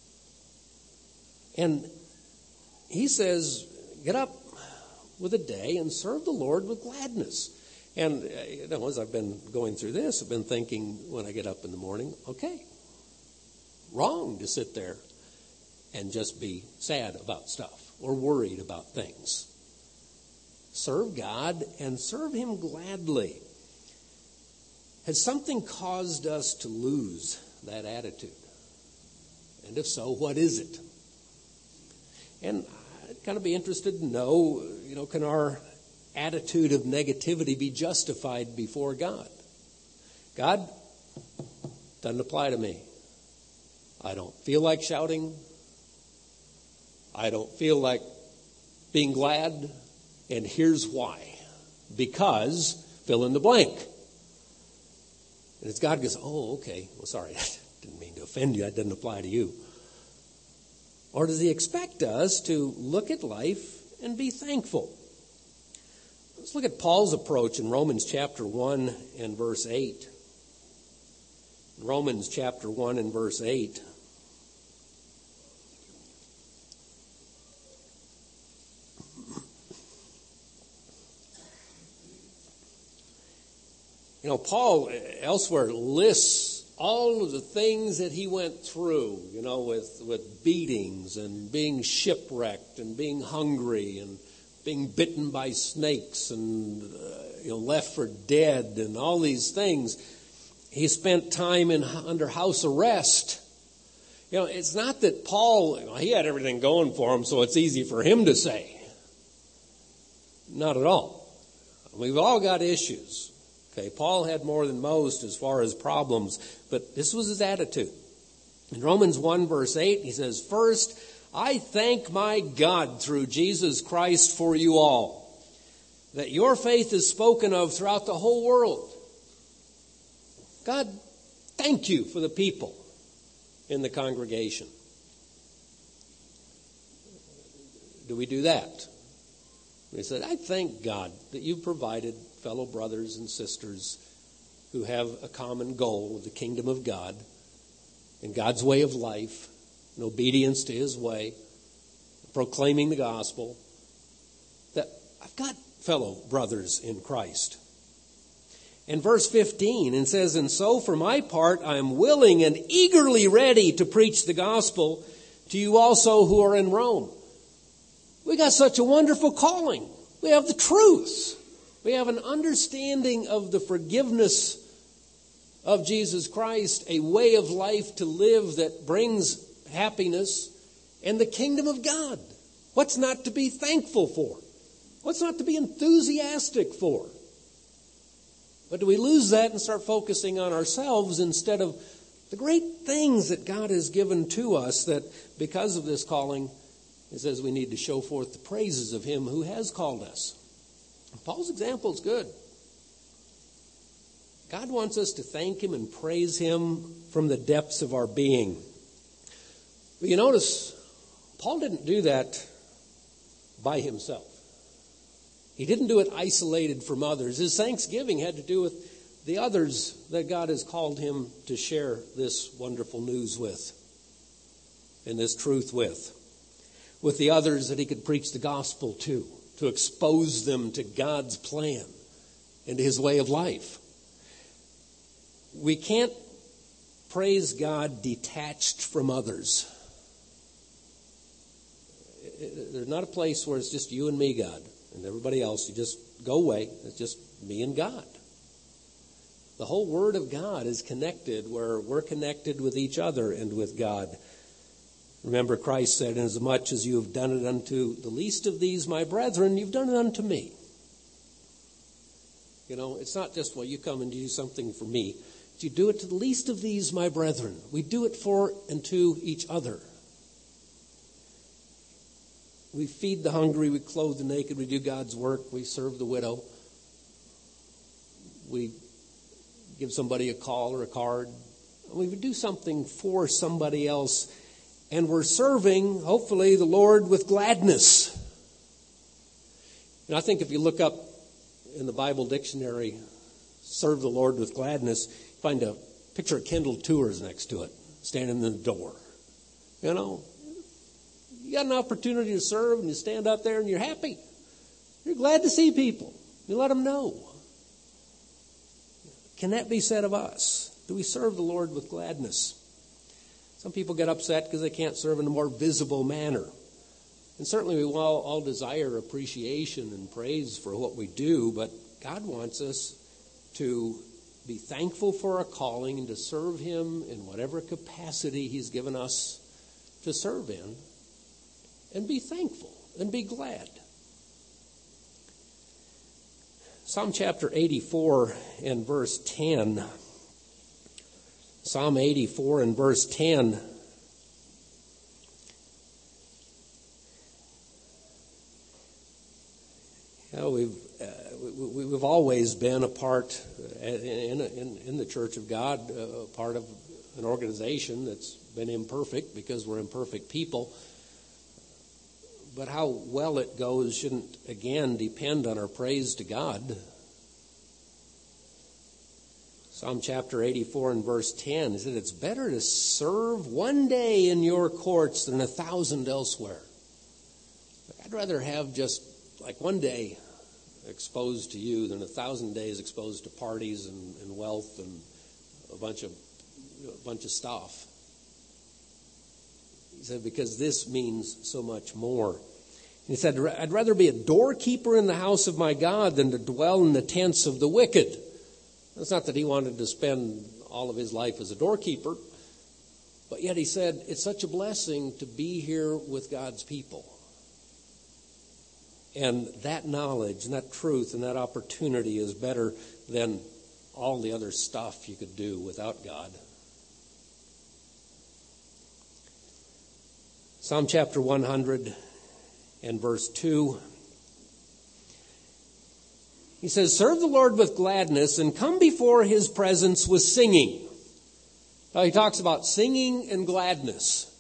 And he says, get up with a day and serve the Lord with gladness. And as I've been going through this, I've been thinking when I get up in the morning, okay, wrong to sit there and just be sad about stuff or worried about things. Serve God and serve Him gladly. Has something caused us to lose that attitude? And if so, what is it? And I'd kind of be interested to know, can our attitude of negativity be justified before God? God, doesn't apply to me. I don't feel like shouting. I don't feel like being glad. And here's why. Because, fill in the blank. And it's God goes, oh, okay. Well, sorry, I didn't mean to offend you. That doesn't apply to you. Or does He expect us to look at life and be thankful? Let's look at Paul's approach in Romans chapter 1 and verse 8. Romans chapter 1 and verse 8. Paul elsewhere lists all of the things that he went through, with beatings and being shipwrecked and being hungry and being bitten by snakes and left for dead and all these things. He spent time under house arrest. It's not that Paul, he had everything going for him, so it's easy for him to say. Not at all. We've all got issues. Okay, Paul had more than most as far as problems, but this was his attitude. In Romans 1 verse 8, he says, "First, I thank my God through Jesus Christ for you all, that your faith is spoken of throughout the whole world." God, thank you for the people in the congregation. Do we do that? We said, I thank God that you provided fellow brothers and sisters who have a common goal of the kingdom of God and God's way of life and obedience to His way, proclaiming the gospel, that I've got fellow brothers in Christ. In verse 15, it says, "And so for my part, I am willing and eagerly ready to preach the gospel to you also who are in Rome." We got such a wonderful calling. We have the truth. We have an understanding of the forgiveness of Jesus Christ, a way of life to live that brings happiness, and the kingdom of God. What's not to be thankful for? What's not to be enthusiastic for? But do we lose that and start focusing on ourselves instead of the great things that God has given to us, that because of this calling, it says we need to show forth the praises of Him who has called us. Paul's example is good. God wants us to thank Him and praise Him from the depths of our being. But you notice, Paul didn't do that by himself. He didn't do it isolated from others. His thanksgiving had to do with the others that God has called him to share this wonderful news with and this truth with the others that he could preach the gospel to expose them to God's plan and His way of life. We can't praise God detached from others. There's not a place where it's just you and me, God, and everybody else. You just go away. It's just me and God. The whole Word of God is connected where we're connected with each other and with God. Remember, Christ said, "Inasmuch as you have done it unto the least of these, my brethren, you've done it unto me." It's not just, well, you come and do something for me. You do it to the least of these, my brethren. We do it for and to each other. We feed the hungry, we clothe the naked, we do God's work, we serve the widow. We give somebody a call or a card. We would do something for somebody else. And we're serving, hopefully, the Lord with gladness. And I think if you look up in the Bible dictionary, serve the Lord with gladness, find a picture of Kendall Tours next to it. standing in the door. You know, you got an opportunity to serve and you stand up there and you're happy. You're glad to see people. You let them know. Can that be said of us? Do we serve the Lord with gladness? Some people get upset because they can't serve in a more visible manner. And certainly we all desire appreciation and praise for what we do, but God wants us to be thankful for our calling and to serve Him in whatever capacity He's given us to serve in, and be thankful and be glad. Psalm chapter 84 and verse 10. Psalm 84 and verse 10. You know, we've always been a part in the Church of God, a part of an organization that's been imperfect because we're imperfect people. But how well it goes shouldn't, again, depend on our praise to God. Psalm chapter 84 and verse 10 is that it's better to serve one day in your courts than 1,000 elsewhere. I'd rather have just like one day exposed to you than 1,000 days exposed to parties and wealth and a bunch of stuff. He said, because this means so much more. He said, I'd rather be a doorkeeper in the house of my God than to dwell in the tents of the wicked. It's not that he wanted to spend all of his life as a doorkeeper, but yet he said, it's such a blessing to be here with God's people. And that knowledge and that truth and that opportunity is better than all the other stuff you could do without God. Psalm chapter 100 and verse 2. He says, serve the Lord with gladness and come before His presence with singing. Now he talks about singing and gladness.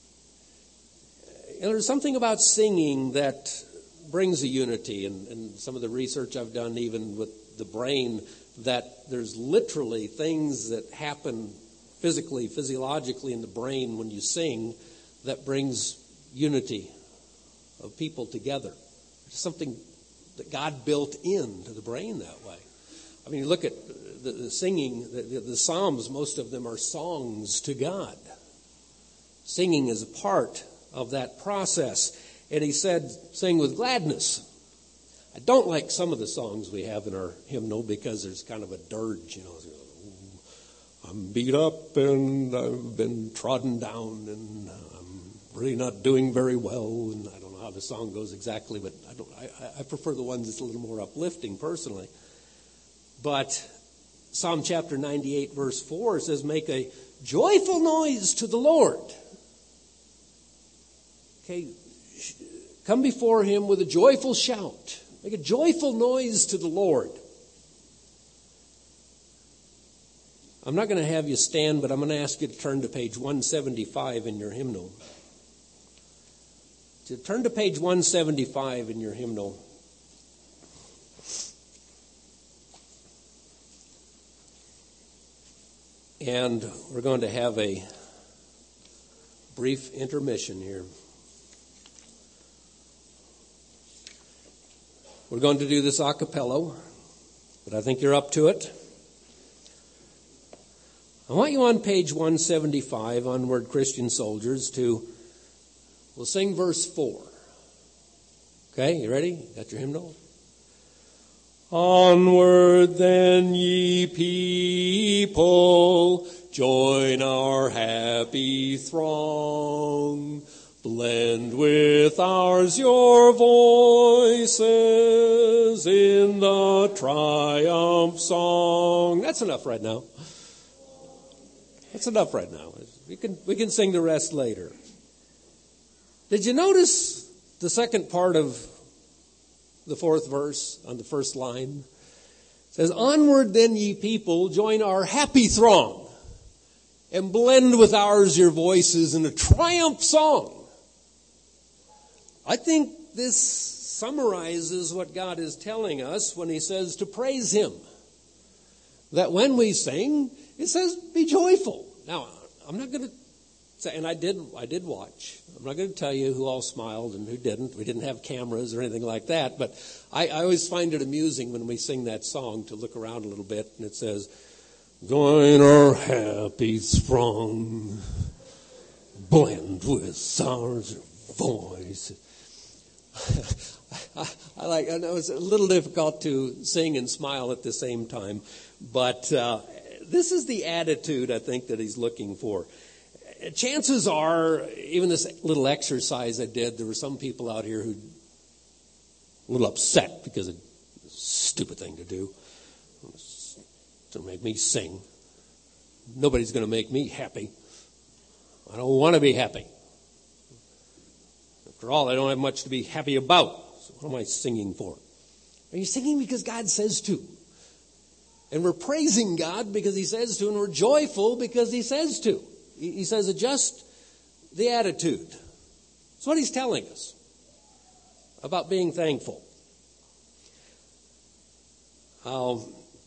And there's something about singing that brings a unity. And some of the research I've done even with the brain, that there's literally things that happen physically, physiologically in the brain when you sing that brings unity of people together. It's something that God built into the brain that way. I mean, you look at the singing, the Psalms, most of them are songs to God. Singing is a part of that process. And he said, sing with gladness. I don't like some of the songs we have in our hymnal because there's kind of a dirge, you know. I'm beat up and I've been trodden down and I'm really not doing very well, and I don't know how the song goes exactly, but I prefer the ones that's a little more uplifting personally. But Psalm chapter 98 verse 4 says, make a joyful noise to the Lord. Okay, come before Him with a joyful shout. Make a joyful noise to the Lord. I'm not going to have you stand, but I'm going to ask you to turn to page 175 in your hymnal. To turn to page 175 in your hymnal. And we're going to have a brief intermission here. We're going to do this a cappella, but I think you're up to it. I want you on page 175, Onward Christian Soldiers, we'll sing verse 4. Okay, you ready? Got your hymnal? Onward then, ye people, join our happy throng. Blend with ours your voices in the triumph song. That's enough right now. That's enough right now. We can sing the rest later. Did you notice the second part of the fourth verse on the first line? It says, onward then ye people, join our happy throng, and blend with ours your voices in a triumph song. I think this summarizes what God is telling us when He says to praise Him. That when we sing, it says, be joyful. Now, I'm not going to say, and I did watch. I'm not going to tell you who all smiled and who didn't. We didn't have cameras or anything like that. But I always find it amusing when we sing that song to look around a little bit, and it says, "Join our happy throng, blend with our voice." I know it's a little difficult to sing and smile at the same time, but this is the attitude I think that he's looking for. Chances are, even this little exercise I did, there were some people out here who were a little upset because it's a stupid thing to do. To make me sing. Nobody's going to make me happy. I don't want to be happy. After all, I don't have much to be happy about. So what am I singing for? Are you singing because God says to? And we're praising God because he says to, and we're joyful because he says to. He says adjust the attitude. That's what he's telling us about being thankful. I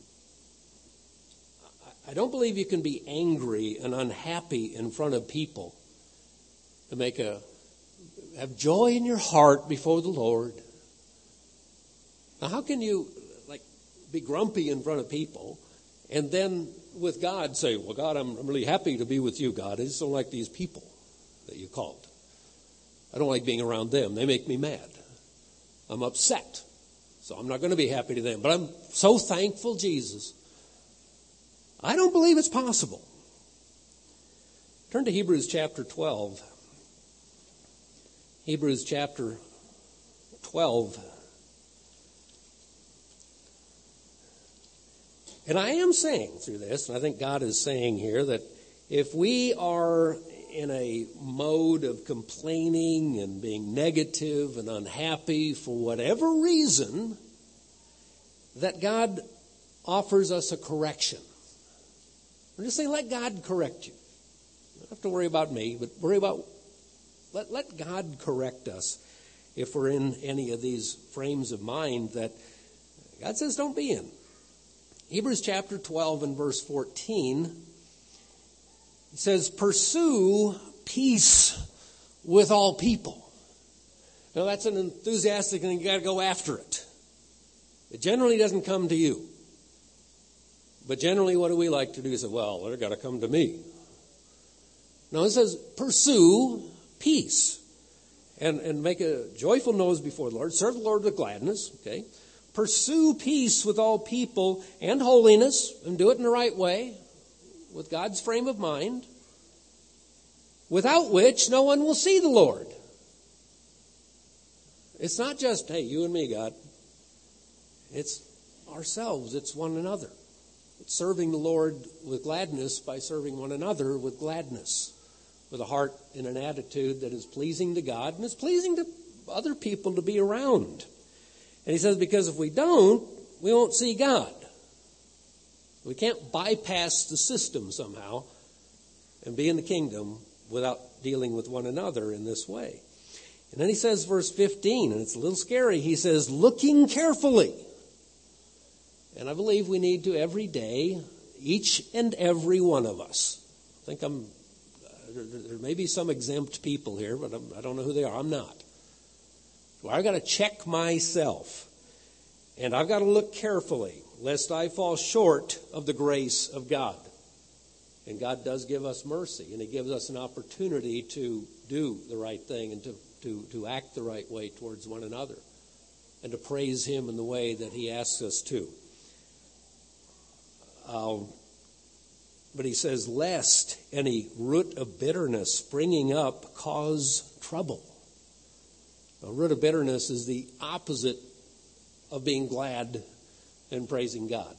don't believe you can be angry and unhappy in front of people to have joy in your heart before the Lord. Now, how can you be grumpy in front of people and then with God say, "Well, God, I'm really happy to be with you, God. I just don't like these people that you called. I don't like being around them. They make me mad. I'm upset. So I'm not going to be happy to them. But I'm so thankful, Jesus." I don't believe it's possible. Turn to Hebrews chapter 12. Hebrews chapter 12. And I am saying through this, and I think God is saying here, that if we are in a mode of complaining and being negative and unhappy for whatever reason, that God offers us a correction. I'm just saying, let God correct you. You don't have to worry about me, but let God correct us if we're in any of these frames of mind that God says don't be in. Hebrews chapter 12 and verse 14, it says, "Pursue peace with all people." Now that's an enthusiastic thing. You got to go after it. It generally doesn't come to you. But generally, what do we like to do? Say, "Well, they've got to come to me." No, it says, pursue peace. And make a joyful noise before the Lord. Serve the Lord with gladness. Okay. Pursue peace with all people and holiness, and do it in the right way, with God's frame of mind, without which no one will see the Lord. It's not just, hey, you and me, God. It's ourselves. It's one another. It's serving the Lord with gladness by serving one another with gladness, with a heart and an attitude that is pleasing to God and is pleasing to other people to be around. And he says, because if we don't, we won't see God. We can't bypass the system somehow and be in the kingdom without dealing with one another in this way. And then he says, verse 15, and it's a little scary, he says, looking carefully. And I believe we need to every day, each and every one of us. I think there may be some exempt people here, but I don't know who they are. I'm not. So I've got to check myself. And I've got to look carefully, lest I fall short of the grace of God. And God does give us mercy, and he gives us an opportunity to do the right thing and to act the right way towards one another and to praise him in the way that he asks us to. But he says, lest any root of bitterness springing up cause trouble. A root of bitterness is the opposite of being glad and praising God.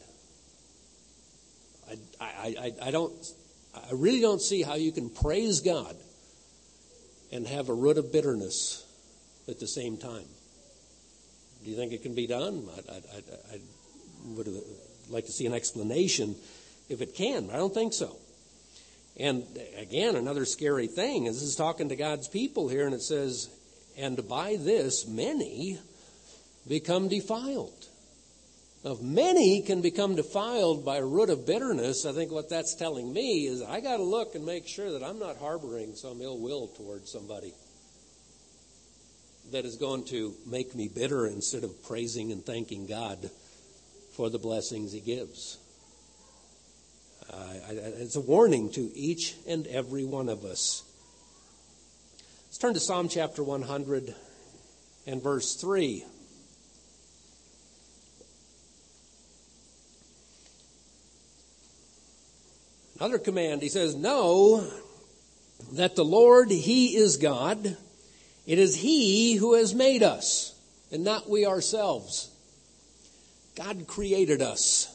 I really don't see how you can praise God and have a root of bitterness at the same time. Do you think it can be done? I would like to see an explanation if it can, but I don't think so. And again, another scary thing is this is talking to God's people here, and it says, and by this many become defiled. Now, if many can become defiled by a root of bitterness, I think what that's telling me is I got to look and make sure that I'm not harboring some ill will towards somebody that is going to make me bitter instead of praising and thanking God for the blessings He gives. It's a warning to each and every one of us. Let's turn to Psalm chapter 100 and verse 3. Another command, he says, know that the Lord, He is God. It is He who has made us, and not we ourselves. God created us.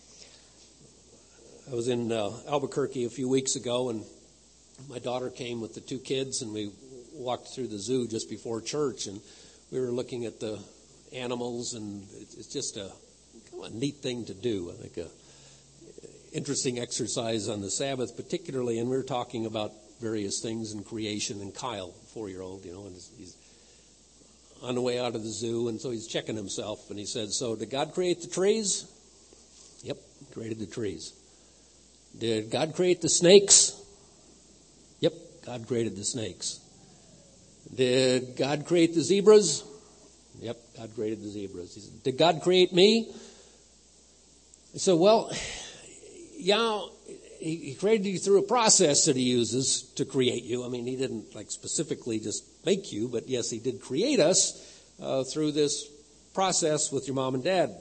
I was in Albuquerque a few weeks ago, and my daughter came with the two kids, and we walked through the zoo just before church, and we were looking at the animals, and it's just a neat thing to do. I think a interesting exercise on the Sabbath particularly, and we were talking about various things in creation, and Kyle, 4-year-old, and he's on the way out of the zoo, and so he's checking himself, and he said, so did God create the trees? Yep, He created the trees. Did God create the snakes? Yep, God created the snakes. Did God create the zebras? Yep, God created the zebras. He said, did God create me? So, well, yeah, He created you through a process that He uses to create you. I mean, He didn't specifically just make you, but yes, He did create us through this process with your mom and dad.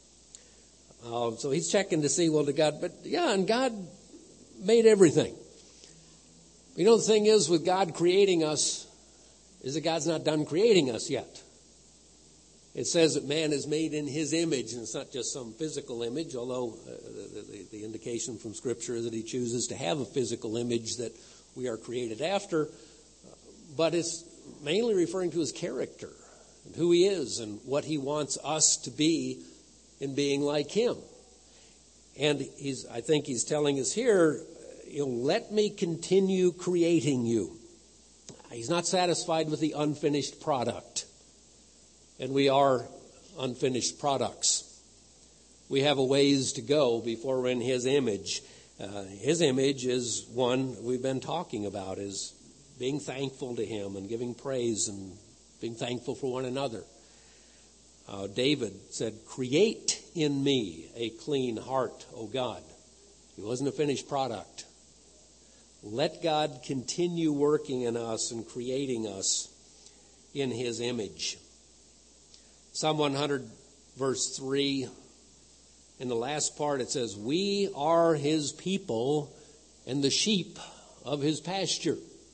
So he's checking to see, well, did God, but yeah, and God made everything. The thing is with God creating us is that God's not done creating us yet. It says that man is made in His image, and it's not just some physical image, although the indication from Scripture is that He chooses to have a physical image that we are created after, but it's mainly referring to His character and who He is and what He wants us to be in being like Him. And I think He's telling us here, let me continue creating you. He's not satisfied with the unfinished product. And we are unfinished products. We have a ways to go before we're in His image. His image is one we've been talking about, is being thankful to Him and giving praise and being thankful for one another. David said, create in me a clean heart, O God. He wasn't a finished product. Let God continue working in us and creating us in His image. Psalm 100, verse 3, in the last part it says, we are His people and the sheep of His pasture.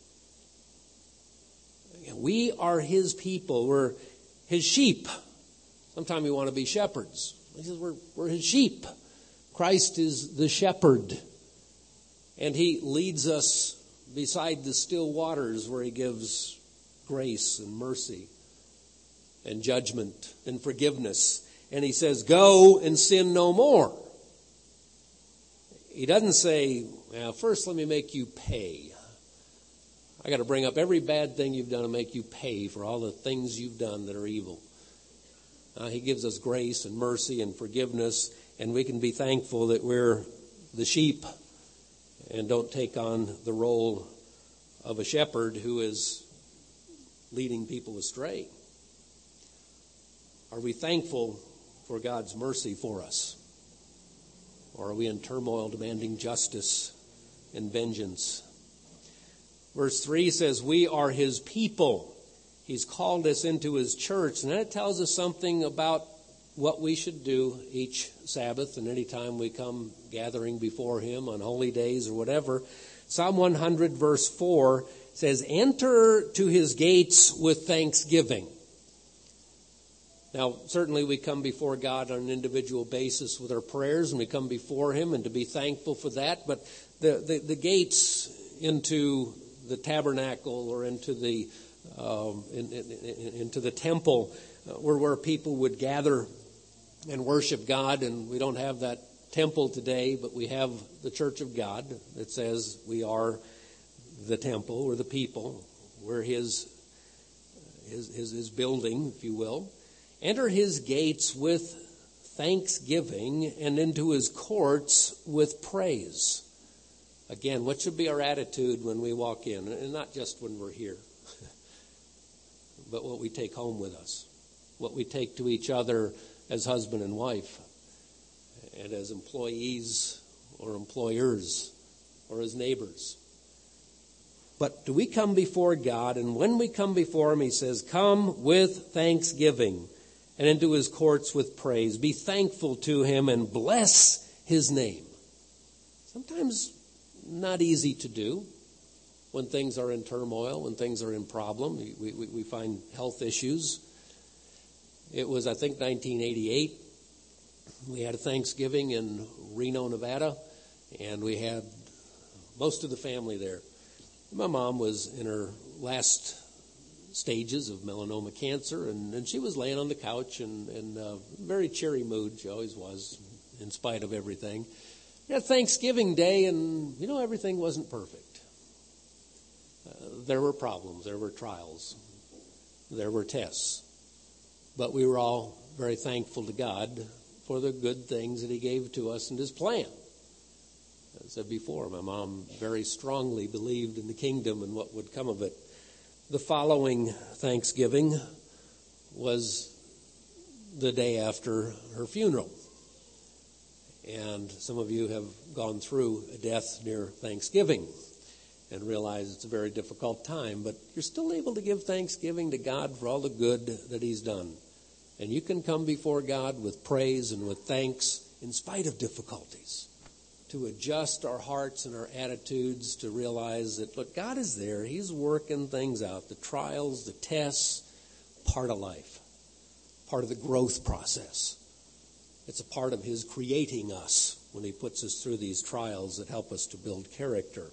We are His people. We're His sheep. Sometimes we want to be shepherds. He says we're His sheep. Christ is the shepherd. And He leads us beside the still waters where He gives grace and mercy and judgment and forgiveness. And He says, go and sin no more. He doesn't say, well, first let me make you pay. I got to bring up every bad thing you've done and make you pay for all the things you've done that are evil. He gives us grace and mercy and forgiveness, and we can be thankful that we're the sheep and don't take on the role of a shepherd who is leading people astray. Are we thankful for God's mercy for us? Or are we in turmoil demanding justice and vengeance? Verse 3 says, we are His people. He's called us into His church, and that tells us something about what we should do each Sabbath and any time we come gathering before Him on holy days or whatever. Psalm 100, verse 4 says, enter to His gates with thanksgiving. Now, certainly we come before God on an individual basis with our prayers, and we come before Him, and to be thankful for that. But the gates into the tabernacle or into the temple were where people would gather and worship God, and we don't have that temple today, but we have the Church of God that says we are the temple or the people. We're His building, if you will. Enter His gates with thanksgiving and into his courts with praise. Again, what should be our attitude when we walk in? And not just when we're here, but what we take home with us, what we take to each other as husband and wife, and as employees or employers or as neighbors. But do we come before God? And when we come before him, he says, come with thanksgiving and into his courts with praise. Be thankful to him and bless his name. Sometimes not easy to do when things are in turmoil, when things are in problem. We find health issues. It was, I think, 1988. We had a Thanksgiving in Reno, Nevada, and we had most of the family there. My mom was in her last stages of melanoma cancer, and she was laying on the couch in a very cheery mood. She always was, in spite of everything. We had Thanksgiving Day, and, everything wasn't perfect. There were problems. There were trials. There were tests. But we were all very thankful to God for the good things that he gave to us and his plan. As I said before, my mom very strongly believed in the kingdom and what would come of it. The following Thanksgiving was the day after her funeral. And some of you have gone through a death near Thanksgiving and realize it's a very difficult time, but you're still able to give thanksgiving to God for all the good that he's done. And you can come before God with praise and with thanks in spite of difficulties, to adjust our hearts and our attitudes to realize that, look, God is there. He's working things out. The trials, the tests, part of life, part of the growth process. It's a part of his creating us when he puts us through these trials that help us to build character.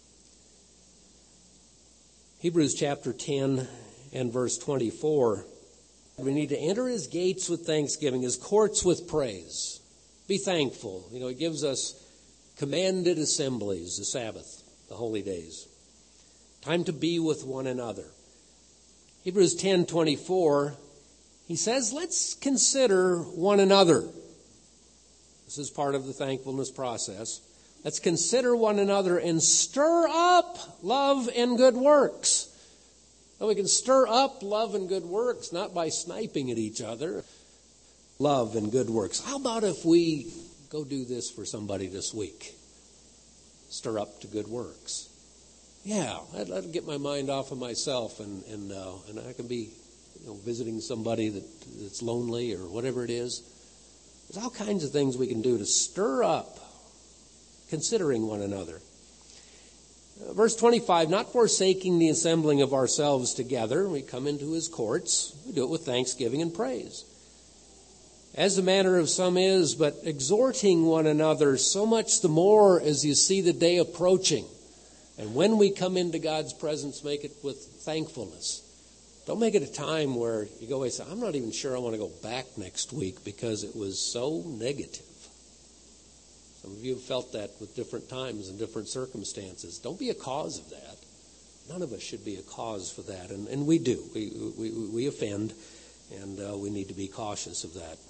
Hebrews chapter 10 and verse 24. We need to enter his gates with thanksgiving, his courts with praise. Be thankful. He gives us commanded assemblies, the Sabbath, the holy days. Time to be with one another. Hebrews 10:24, he says, let's consider one another. This is part of the thankfulness process. Let's consider one another and stir up love and good works. Now we can stir up love and good works, not by sniping at each other. Love and good works. How about if we go do this for somebody this week? Stir up to good works. Yeah, I'd get my mind off of myself and I can be visiting somebody that's lonely or whatever it is. There's all kinds of things we can do to stir up considering one another. Verse 25, not forsaking the assembling of ourselves together. We come into his courts. We do it with thanksgiving and praise. As the manner of some is, but exhorting one another so much the more as you see the day approaching. And when we come into God's presence, make it with thankfulness. Don't make it a time where you go away and say, I'm not even sure I want to go back next week because it was so negative. Some of you have felt that with different times and different circumstances. Don't be a cause of that. None of us should be a cause for that. And we do. We offend, and we need to be cautious of that.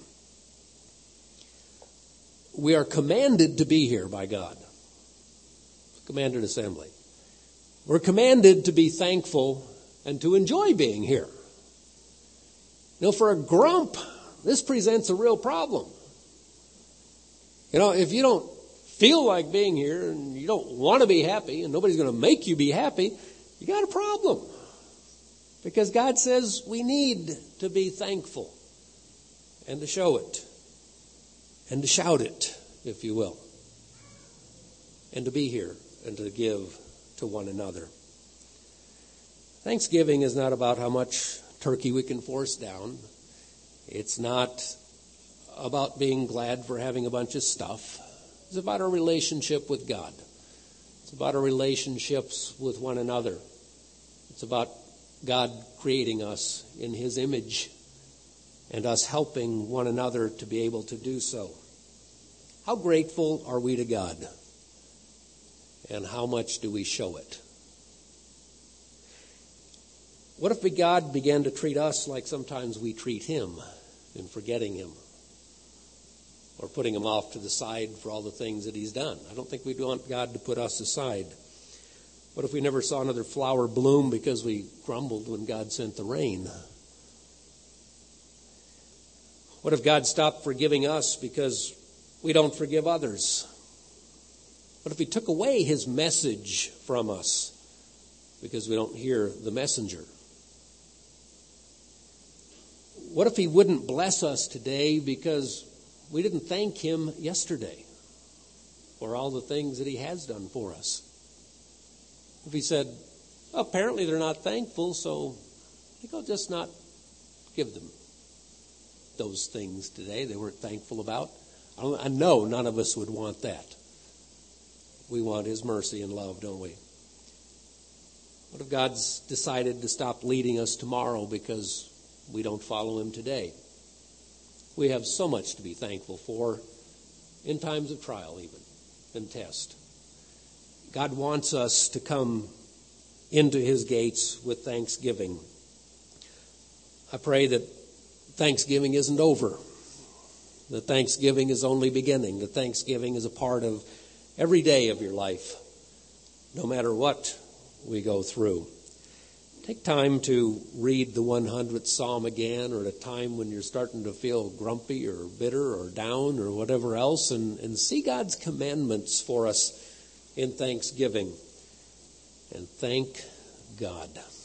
We are commanded to be here by God. Commanded assembly. We're commanded to be thankful and to enjoy being here. For a grump, this presents a real problem. If you don't feel like being here and you don't want to be happy and nobody's going to make you be happy, you got a problem. Because God says we need to be thankful and to show it and to shout it, if you will, and to be here and to give to one another. Thanksgiving is not about how much turkey we can force down. It's not about being glad for having a bunch of stuff. It's about our relationship with God. It's about our relationships with one another. It's about God creating us in his image and us helping one another to be able to do so. How grateful are we to God? And how much do we show it? What if God began to treat us like sometimes we treat him in forgetting him? or putting him off to the side for all the things that he's done. I don't think we'd want God to put us aside. What if we never saw another flower bloom because we grumbled when God sent the rain? What if God stopped forgiving us because we don't forgive others? What if he took away his message from us because we don't hear the messenger? What if he wouldn't bless us today because we didn't thank him yesterday for all the things that he has done for us? If he said, well, apparently they're not thankful, so I think I'll just not give them those things today they weren't thankful about. I know none of us would want that. We want his mercy and love, don't we? What if God's decided to stop leading us tomorrow because we don't follow him today? We have so much to be thankful for in times of trial even, and test. God wants us to come into his gates with thanksgiving. I pray that Thanksgiving isn't over, that Thanksgiving is only beginning, that Thanksgiving is a part of every day of your life, no matter what we go through. Take time to read the 100th Psalm again, or at a time when you're starting to feel grumpy or bitter or down or whatever else, and see God's commandments for us in thanksgiving. And thank God.